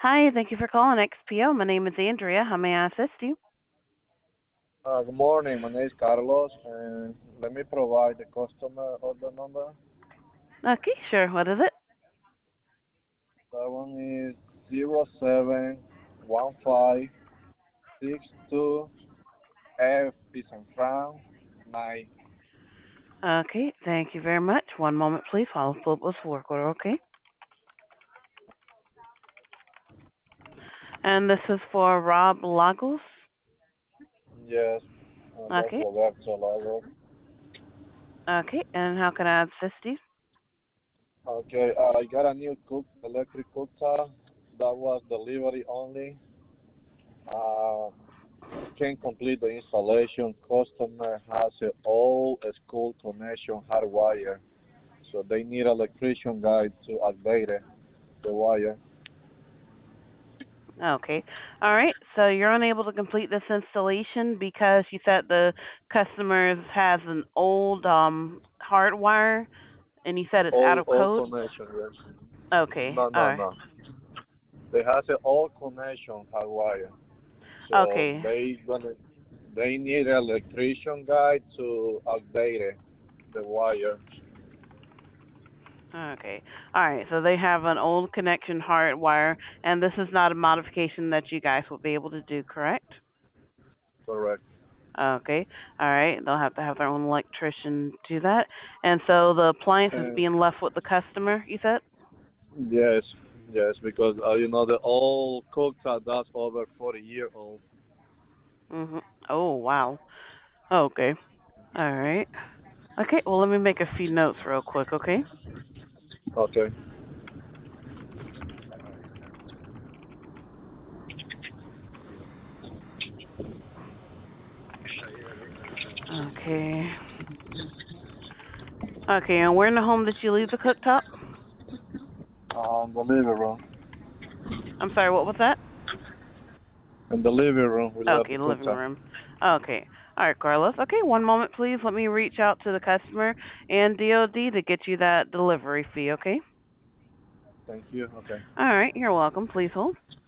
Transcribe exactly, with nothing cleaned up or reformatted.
Hi, thank you for calling X P O. My name is Andrea. How may I assist you? Uh, good morning. My name is Carlos, and let me provide the customer order number. Okay, sure. What is it? That one is zero seven one five six two F is in Frank nine. Okay, thank you very much. One moment, please. I'll pull up this work order, okay? And this is for Rob Lagos. Yes, uh, that's Okay, Roberto Lago. okay. And how can I assist you? Okay, uh, I got a new cook electric cooktop. That was delivery only. Uh, can complete the installation. Customer has an old school connection hardwire, so they need electrician guy to update it, the wire. Okay. All right. So you're unable to complete this installation because you said the customer has an old um hardwire and you said it's out All of all code. connection, yes. Okay. No, All no, right. no. They has an old connection hardwire, so Okay. they gonna they need an electrician guy to update it, the wire. Okay. All right. So they have an old connection hardwire, and this is not a modification that you guys will be able to do, correct? Correct. Okay. All right. They'll have to have their own electrician do that. And so the appliance is And being left with the customer, you said? yes, yes, because uh, you know the old cooktop that's over forty year old. Mm-hmm. Oh, wow. Okay. All right. Okay. Well, let me make a few notes real quick, okay? Okay. Okay. Okay. And where in the home did you leave the cooktop? Um, the living room. I'm sorry, what was that? In the living room, we left Okay, the the living cooktop. room. Okay. All right, Carlos. Okay, one moment, please. Let me reach out to the customer and D O D to get you that delivery fee, okay? Thank you. Okay. All right, you're welcome. Please hold.